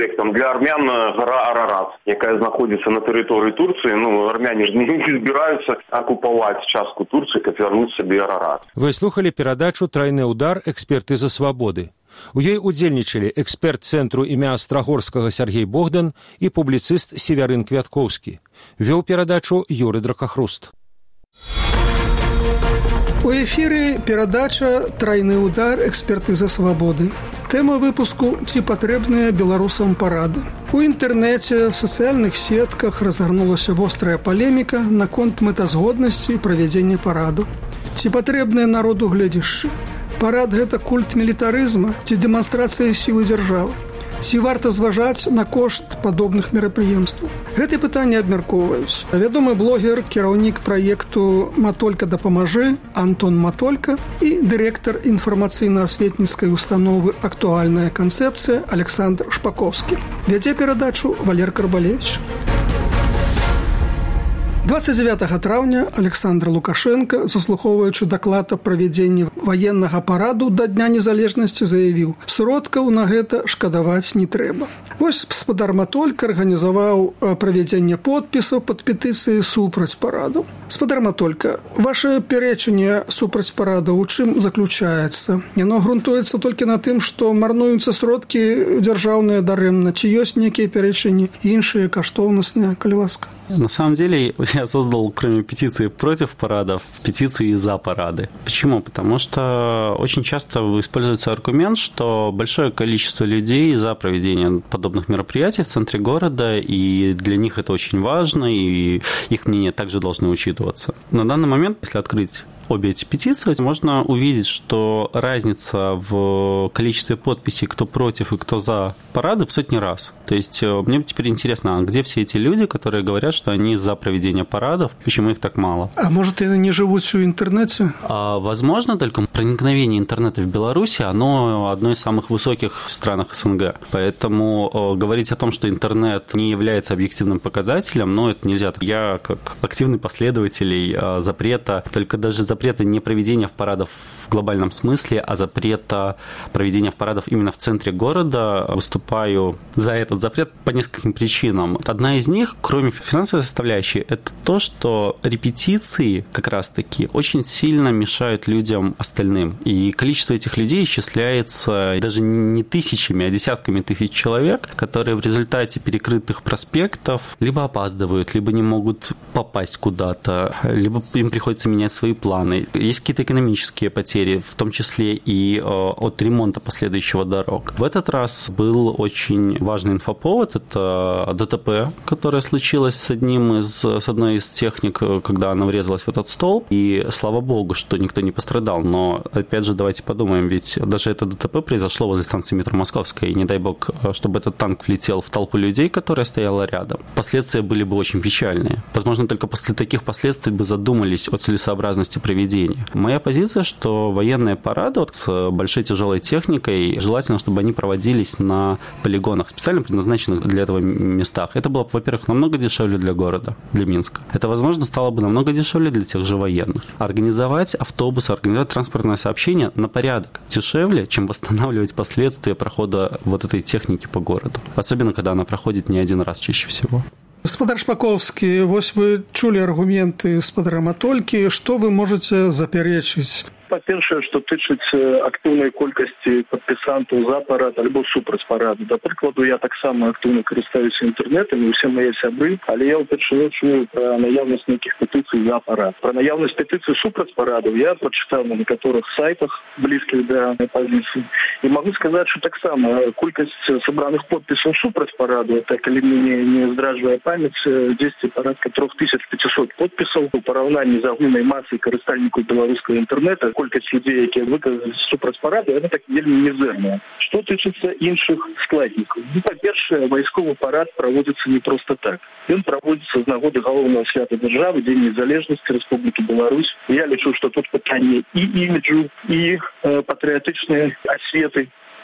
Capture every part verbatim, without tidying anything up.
Там для армян гора Арарат, якая знаходится на территории Турции. Ну, армяне же не збираюцца оккуповать частку Турции, как вернуть себе Арарат. Вы слухали перадачу «Тройны удар. Экспертыза свободы». У ёй удзельнічалі эксперт цэнтру імя Астрагорскага Сергей Богдан і публіцыст Севярын Квяткоўскі. Вёў перадачу Юры Дракахруст. У эфіры перадача «Тройны удар. Экспертыза свободы». Тэма выпуску «Ці патрэбныя беларусам парады». У інтэрнэце, в сацыяльных сетках разгарнулася вострая палеміка наконт мэтазгоднасці правядзення параду. Ці патрэбныя народу гледзяшчы? Парад – гэта культ мілітарызма ці дэманстрацыя сілы дзяржавы? Ці варта зважаць на кошт падобных мерапрыемстваў? Гэтыя пытанні абмяркоўваюць. Вядомы блогер, кіраўнік праекту «Матолька дапамажы» Антон Матолька і дырэктар інфармацыйна-асветніцкай установы «Актуальная канцэпцыя» Александр Шпаковскі. Вядзе перадачу Валер Карбалевич. двадцать девятого траўня Александр Лукашенко, заслухоўваючы даклад аб правядзенні ваеннага параду да Дня незалежнасці, заявіў: сродкаў на гэта шкадаваць не трэба. Вось спадар Матолька арганізаваў правядзенне подпісаў пад петыцыяй супраць параду. Спадар Матолька, ваше пярэчанне супраць парада ў чым заключаецца? Яно грунтуецца толькі на тым, што марнуюцца сродкі дзяржаўныя дарэмна, ці ёсць нейкія пярэчанні іншыя каштоўнасныя, калі ласка? На самом деле, я создал, кроме петиции против парадов, петицию за парады. Почему? Потому что очень часто используется аргумент, что большое количество людей за проведение подобных мероприятий в центре города, и для них это очень важно, и их мнение также должны учитываться. На данный момент, если открыть обе эти петиции, можно увидеть, что разница в количестве подписей, кто против и кто за парады, в сотни раз. То есть мне теперь интересно, а где все эти люди, которые говорят, что они за проведение парадов, почему их так мало? А может, они не живут в интернете? А, возможно, только проникновение интернета в Беларуси, оно одно из самых высоких в странах СНГ. Поэтому э, говорить о том, что интернет не является объективным показателем, ну, это нельзя. Я, как активный последователь э, запрета, только даже запрета не проведения в парадов в глобальном смысле, а запрета проведения в парадов именно в центре города, выступаю за этот запрет по нескольким причинам. Одна из них, кроме финансовой составляющей, это то, что репетиции как раз-таки очень сильно мешают людям остальным. И количество этих людей исчисляется даже не тысячами, а десятками тысяч человек, которые в результате перекрытых проспектов либо опаздывают, либо не могут попасть куда-то, либо им приходится менять свои планы. Есть какие-то экономические потери, в том числе и э, от ремонта последующего дорог. В этот раз был очень важный инфоповод. Это ДТП, которое случилось с одним из, с одной из техник, когда она врезалась в этот столб. И слава богу, что никто не пострадал. Но, опять же, давайте подумаем, ведь даже это ДТП произошло возле станции метро Московская. И не дай бог, чтобы этот танк влетел в толпу людей, которая стояла рядом. Последствия были бы очень печальные. Возможно, только после таких последствий бы задумались о целесообразности проведения. Моя позиция, что военные парады вот с большой тяжелой техникой, желательно, чтобы они проводились на полигонах, специально предназначенных для этого местах. Это было бы, во-первых, намного дешевле для города, для Минска. Это, возможно, стало бы намного дешевле для тех же военных. Организовать автобусы, организовать транспортное сообщение на порядок дешевле, чем восстанавливать последствия прохода вот этой техники по городу. Особенно, когда она проходит не один раз чаще всего. Спадар Шпаковскі, вось вы чулі аргументы спадара Матолькі, што вы можаце запярэчыць? Па-першае, што тычыць актыўнай колькасці падпісантаў за парад альбо супраць параду. Да прыкладу, я таксама актыўна карыстаюся інтэрнетам, і ўсе мае сябры, але я ўпершыню чую пра наяўнасць нейкіх петыцый за парад. Пра наяўнасць петыцый супраць параду я прачытаў на некаторых сайтах, блізкіх да пазіцыі. І магу сказаць, што таксама колькасць сабраных подпісаў супраць параду, так калі мне не здраджвае памяць, дзесьці парадка тры тысячы пяцьсот подпісаў у параўнанні з агульнай масай карыстальнікаў беларускага інтэрнета. Колькасць людзей, якія выказаліся супраць параду, яна так вельмі мізэрная. Што тычыцца іншых складнікаў? Ну, па-першае, вайсковы парад праводзіцца не проста так. Ён праводзіцца з нагоды галоўнага свята дзяржавы, Дзень незалежнасці Рэспублікі Беларусь. Я лічу, што тут пытанне і іміджу, і э, патрыятычнай асветы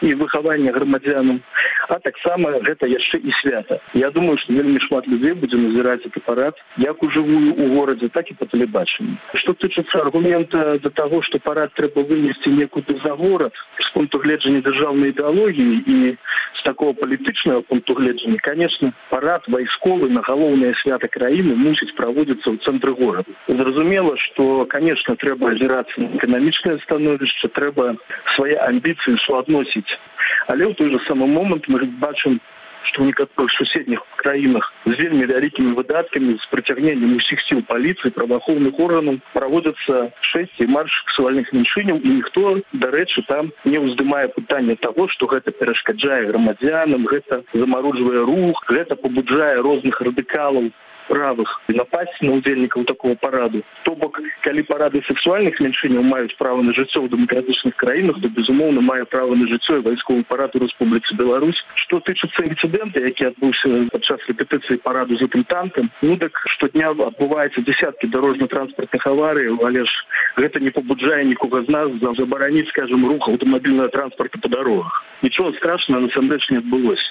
і выхавання грамадзянам, а таксама гэта яшчэ і свята. Я думаю, што вельмі шмат людзей будзе назіраць гэты парад як ужывую ў горадзе, так і па тэлебачанні. Што тычыцца аргумента да таго, што парад трэба вынесці некуды за горад з пункту гледжання дзяржаўнай ідэалогіі і з такого палітычнага пункту гледжання, конечно, парад вайсковы на галоўнае свята краіны мусіць праводзіцца ў цэнтры горада. Зразумела, што, конечно, трэба азірацца на эканамічнае становішча, трэба свае амбіцыі суадносіць. Але ў той же самы момант мы бачым, што ў некаторых суседніх краінах з вельмі вялікімі выдаткамі, з прыцягненнем усіх сіл паліцыі, праваахоўных органаў праводзяцца шэсці марш сексуальных меншыняў, і ніхто, дарэчы, там не ўздымае пытанне таго, што гэта перашкаджае грамадзянам, гэта замароджвае рух, гэта пабуджае розных радыкалаў правых і напасці на удзельнікаў такого параду. То бок, калі парады сексуальных меншыняў маюць права на жыццё ў дэмакратычных краінах, то, безумоўна, мае права на жыццё і вайсковы парад у Рэспубліцы Беларусь. Што тычыцца інцыдэнта, які адбыўся падчас рэпетыцыі параду з гэтым танкам, ну так штодня адбываецца дзесяткі дарожна-транспартных аварый, але ж гэта не пабуджае нікога з нас забараніць, скажем, рух аўтамабільнага транспарта па дарогах. Нічога страшнага насамрэч не адбылося.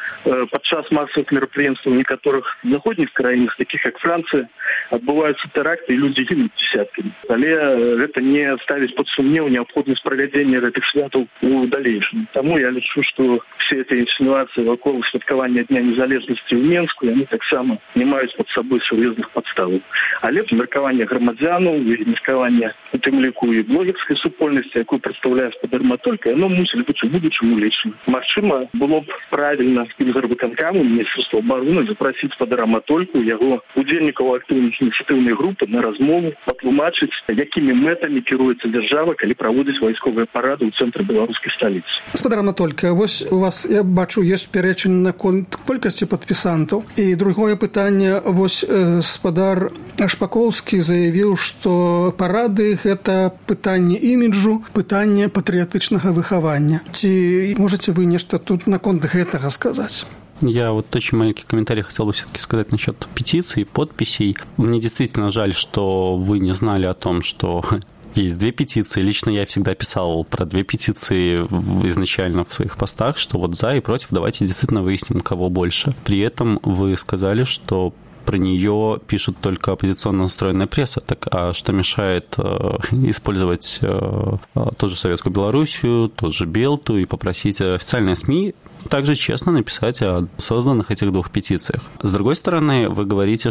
Падчас масавых мерапрыемстваў у некаторых заходніх краінах, такіх як Францыя, адбываюцца тэракты і людзі гінуць дзесяткамі. Але гэта не ставіць пад сумнеў неабходнасць правядзення гэтых святаў у далейшым. Таму я лічу, што все эти інсінуацыі вакол святкавання Дня незалежнасці ў Менску, яны таксама не маюць пад сабой сур'ёзных падставаў. Але меркаванне грамадзянаў і меркаванне у тым ліку і блогерскай супольнасці, якую прадстаўляе спадар Матолька, яно мусіць быць у будучым улічным. Магчыма, было б правільна Горвыканкаму, Міністерства обороны запросіць спадара Матольку, яго удзельнікаў актыўных ініцыятыўнай групы на размову, патлумачыць, якімі мэтамі кіруецца дзяржава, калі праводзіць вайсковыя парады ў цэнтры беларускай сталіцы. Спадар Матолька, вось у вас, я бачу, ёсць пярэчанне наконт колькасці падпісантаў. І другое пытанне, вось спадар Шпакоўскі заявіў, што парады гэта пытанне іміджу, пытанне патрыятычнага выхавання. Ці можаце вы нешта тут наконт гэтага сказаць? Я вот очень маленький комментарий хотел бы все-таки сказать насчет петиций, подписей. Мне действительно жаль, что вы не знали о том, что есть две петиции. Лично я всегда писал про две петиции изначально в своих постах, что вот за и против, давайте действительно выясним, кого больше. При этом вы сказали, что про нее пишет только оппозиционно настроенная пресса. Так а что мешает э, использовать э, ту же Советскую Белоруссию, тот же Белту и попросить официальные СМИ также честно написать о созданных этих двух петициях. С другой стороны, вы говорите,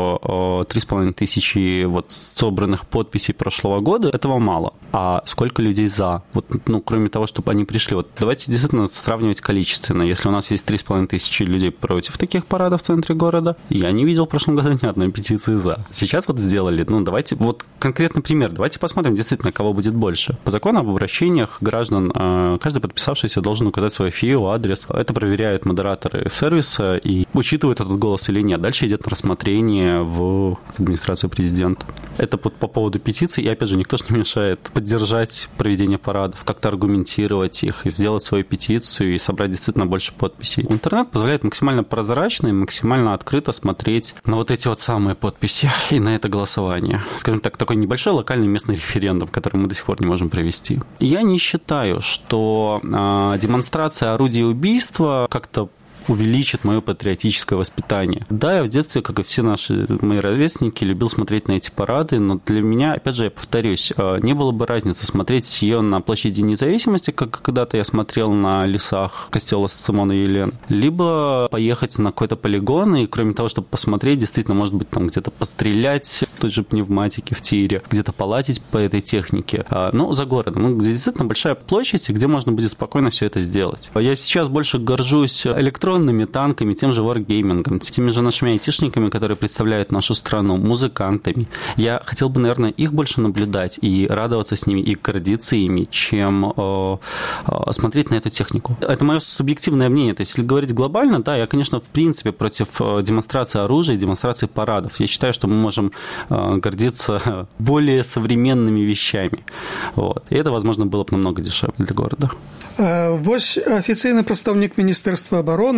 что три с половиной тысячи вот собранных подписей прошлого года – этого мало. А сколько людей за? Вот, ну, кроме того, чтобы они пришли. Вот давайте действительно сравнивать количественно. Если у нас есть три с половиной тысячи людей против таких парадов в центре города, я не видел в прошлом году ни одной петиции за. Сейчас вот сделали. Ну, давайте, вот конкретный пример. Давайте посмотрим действительно, кого будет больше. По закону об обращениях граждан, каждый подписавшийся должен указать свой ФИО, адрес. Это проверяют модераторы сервиса и учитывают этот голос или нет. Дальше идет рассмотрение в администрацию президента. Это по, по поводу петиций. И, опять же, никто же не мешает поддержать проведение парадов, как-то аргументировать их, сделать свою петицию и собрать действительно больше подписей. Интернет позволяет максимально прозрачно и максимально открыто смотреть на вот эти вот самые подписи и на это голосование. Скажем так, такой небольшой локальный местный референдум, который мы до сих пор не можем провести. И я не считаю, что э, демонстрация орудий убийства как-то увеличит мое патриотическое воспитание. Да, я в детстве, как и все наши мои ровесники, любил смотреть на эти парады, но для меня, опять же, я повторюсь, не было бы разницы смотреть ее на площади Независимости, как когда-то я смотрел на лесах костела Симона и Елены, либо поехать на какой-то полигон, и кроме того, чтобы посмотреть, действительно, может быть, там где-то пострелять в той же пневматике, в тире, где-то полазить по этой технике, ну, за городом, где действительно большая площадь, где можно будет спокойно все это сделать. Я сейчас больше горжусь электронными танками, тем же варгеймингом, теми же нашими айтишниками, которые представляют нашу страну, музыкантами. Я хотел бы, наверное, их больше наблюдать и радоваться с ними, и гордиться ими, чем э, э, смотреть на эту технику. Это мое субъективное мнение. То есть, если говорить глобально, да, я, конечно, в принципе против демонстрации оружия и демонстрации парадов. Я считаю, что мы можем э, гордиться более современными вещами. Вот. И это, возможно, было бы намного дешевле для города. Вось афіцыйны прадстаўнік Міністэрства обороны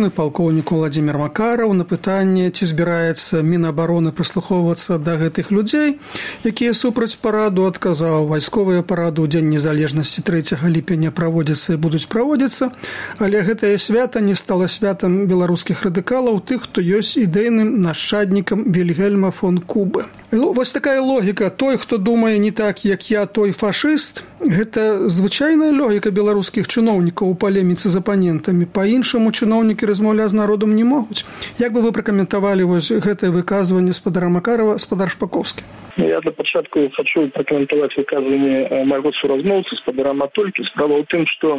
абароны палкоўнік Уладзімір Макараў на пытанне, ці збіраецца Мінабароны прыслухоўвацца да гэтых людзей, якія супраць параду, адказаў: вайсковыя парады ў Дзень незалежнасці трэцяга ліпеня праводзяцца і будуць праводзіцца, але гэтае свята не стала святам беларускіх радыкалаў, тых, хто ёсць ідэйным нашчаднікам Вільгельма фон Кубы. Ну, вось такая логіка. Той, хто думае не так, як я, той фашыст. Гэта звычайная логіка беларускіх чыноўнікаў у палеміцы з апанентамі. Па-іншаму чыноўнікі размаўляць з народам не могуць. Як бы вы пракаментавалі вось гэтае выказванне спадара Макарова, спадар Шпаковскі? Я для пачатку хочу пракаментаваць выказванне майго суразмоўцы спадара Матолькі. Справа ў тым, што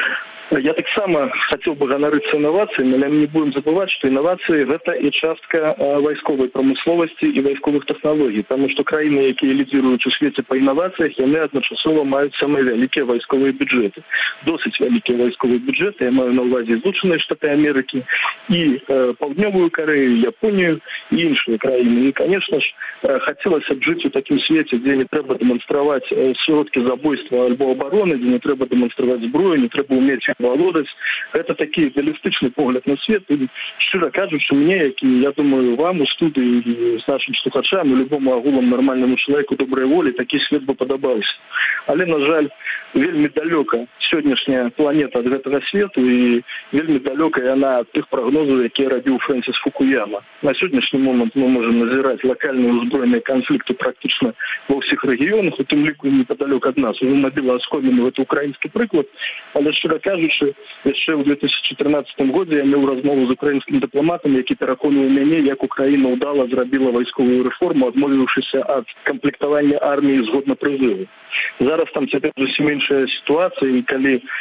я таксама хацеў бы ганарыцца інавацыямі, але мы не будем забываць, што інавацыі гэта і частка вайсковай прамысловасці і вайсковых тэхналогій, таму што краіны, якія лідзіруюць у свеце па інавацыях, яны адначасова маюць самыя вялікія вайсковыя бюджэты. Досыць вялікія вайсковыя бюджэты, я маю на ўвазе Злучаныя Штаты Амерыкі і э, Паўднёвую Карэю, Японію і іншыя краіны. І, конечно ж, э, хацелася б жыць у такім свеце, дзе не трэба дэманстраваць э, сродкі забойства альбо абароны, дзе не трэба дэманстраваць зброю, не трэба ўмець володаць. Гэта такі ідеалістычны погляд на свет. І, шчыра кажучы, мне, які, я думаю, вам у студыі з нашим слухачам і любому агулам нармальнаму чалавеку добрай волі такі свет бы падабаўся. Але, на жаль, вельмі далёка сённяшняя планета ад гэтага свету і вельмі далёка яна ад тых прагнозаў, якія рабіў Фрэнсіс Фукуяма. На сённяшні момант мы можам назіраць лакальныя узброеныя канфлікты практычна ва ўсіх рэгіёнах, у тым ліку непадалёк ад нас. Ужо набіла аскоміну гэта украінскі прыклад, але, шчыра кажучы, яшчэ ў две тысячы чатырнаццатым годзе я меў размову з украінскім дыпламатам, які пераконваў мяне, як Украіна ўдала зрабіла вайсковую рэформу, адмовіўшыся ад камплектавання арміі згодна прызыву. Зараз там цяпер зусім іншая сітуацыя, і калі э,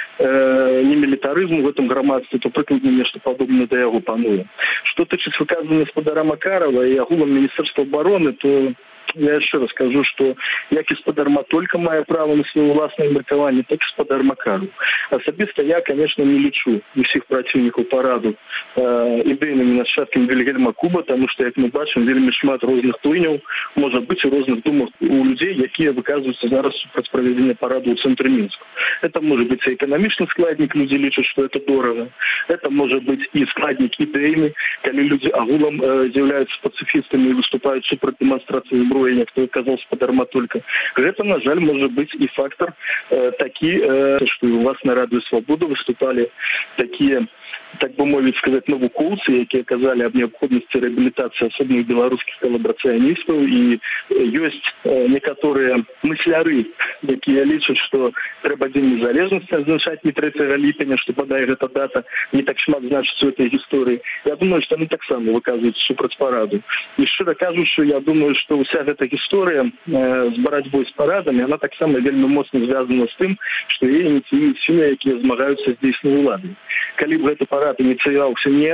не мілітарызм у гэтым грамадстве, то прыкладна нешта падобнае да яго пануе. Што тычыць выказвання спадара Макарова і агулам Міністэрства абароны, то я яшчэ раз скажу, што як і спадар Матолька мае права на сваё ўласнае меркаванне, так і спадар Макаров. Асабіста я, конечно, не лічу усіх праціўнікаў параду э, ідэйнымі нашчадкамі Вільгельма Куба, таму што, як мы бачым, вельмі шмат розных плыняў можа быць у розных думах у людзей, якія выказваюцца зараз супраць правядзення параду ў цэнтры Мінску. Это можа быць і эканамічны складнік, людзі лічаць, што это дорага. Это можа быць і складнік ідэйны, калі людзі агулам э, з'яўляюцца пацыфістамі і выступаюць супраць дэманстрацыі зброі, як той казаў спадар Матолька. Гэта, на жаль, можа быць і фактор э, такі, э, што у вас на Радыё Свабода выступалі такія, так бы мовіць сказаць, навукоўцы, якія казалі аб неабходнасці рэабілітацыі асобных беларускіх калабарацыяністаў, і ёсць э, некаторыя мысляры, якія лічаць, што трэба Дзень незалежнасці адзначаць не трэцяга ліпеня, што бадай гэта дата не так шмат значыць у этой гісторыі. Я думаю, што яны таксама выказваюць супраць параду. І шчыра кажучы, я думаю, што ўся гэта гісторыя э, з барацьбой з парадамі, яна таксама вельмі моцна звязана з тым, што яе ініцыююць сілы, якія змагаюцца з дзейснай уладай. Калі б гэты парад ініцыяваўся не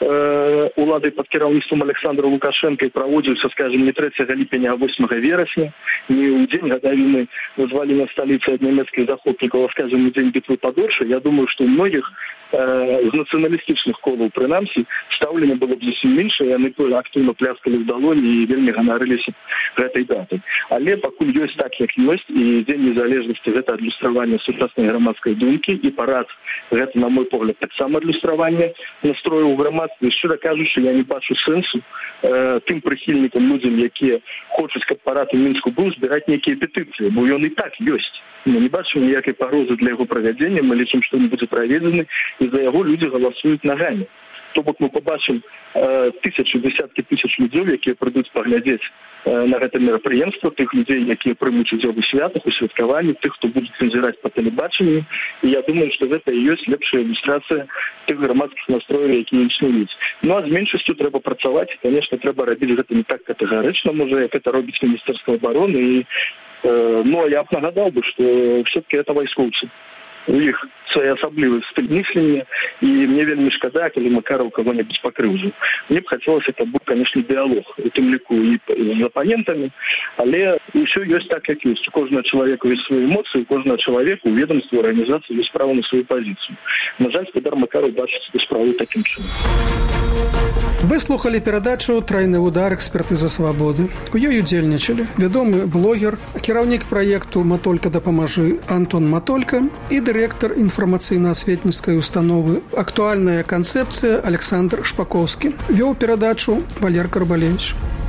уладай пад кіраўніцтвам Александра Лукашенка і праводзіўся, скажем, не трэцяга ліпеня, а восьмага верасня, не ў дзень гадавіны вызвалення сталіцы ад нямецкіх захопнікаў, а, скажем, у дзень бітвы пад Оршай, я думаю, што ў многіх э, з нацыяналістычных колаў, прынамсі, стаўленне было б зусім іншае, яны актыўна пляскалі в далоні і вельмі ганарыліся гэтай датай. Але пакуль ёсць так, як ёсць, і Дзень незалежнасці гэта адлюстраванне сучаснай грамадскай думкі, і парад гэта, на мой погляд, таксама адлюстраванне настрояў грамадскай. Шчыра кажучы, я не бачу сэнсу э, тым прыхільнікам, людзям, якія хочуць, каб парад у Мінску быў, збіраць нейкія петыцыі, бо ён і так ёсць. Мы не бачым ніякай пагрозы для яго правядзення, мы лічым, што ён будзе праведзены, і за яго людзі галасуюць нагамі. То бок мы побачым э, тысячы, десяткі тысяч людзей, якія прыйдуць паглядзець э, на гэта мерапрыемства, тых людзей, якія прымуць удзел у святах, у святкаванні, тых, хто будуць назіраць па тэлебачанні. І я думаю, што гэта і ёсць лепшая ілюстрацыя тых грамадскіх настрояў, якія існуюць. Ну а з меншасцю трэба працаваць, і, конечно, трэба рабіць гэта не так катэгарычна, можа, як это робіць Міністэрства абароны. І, э, ну, я б нагадаў бы, што все-таки это вайскоўцы. У іх своеасаблівы стыль мыслення, і мне вельмі шкада, калі Макаров кого-нибудь пакрыўжыў. Мне б хацелася, каб быў, конечно, дыялог, у тым ліку і з апанентамі, але ўсё ёсць так, як ёсць. У кожнага чалавека ёсць свае эмоцыі, у кожнага чалавека, у ведомстве, у арганізацыі ёсць права на сваю пазіцыю. На жаль, спадар Макаров бачыць справу такім чынам. Вы слухали перадачу «Трайны ўдар. Экспертыза свабоды». У ёй удзельнічалі вядомы блогер, кіраўнік праекту «Матолька дапамажы» Антон Матолька і дырэктар інфармацыйна-асветніцкай установы «Актуальная канцэпцыя» Александр Шпаковскі. Вёў перадачу Валер Карбалевич.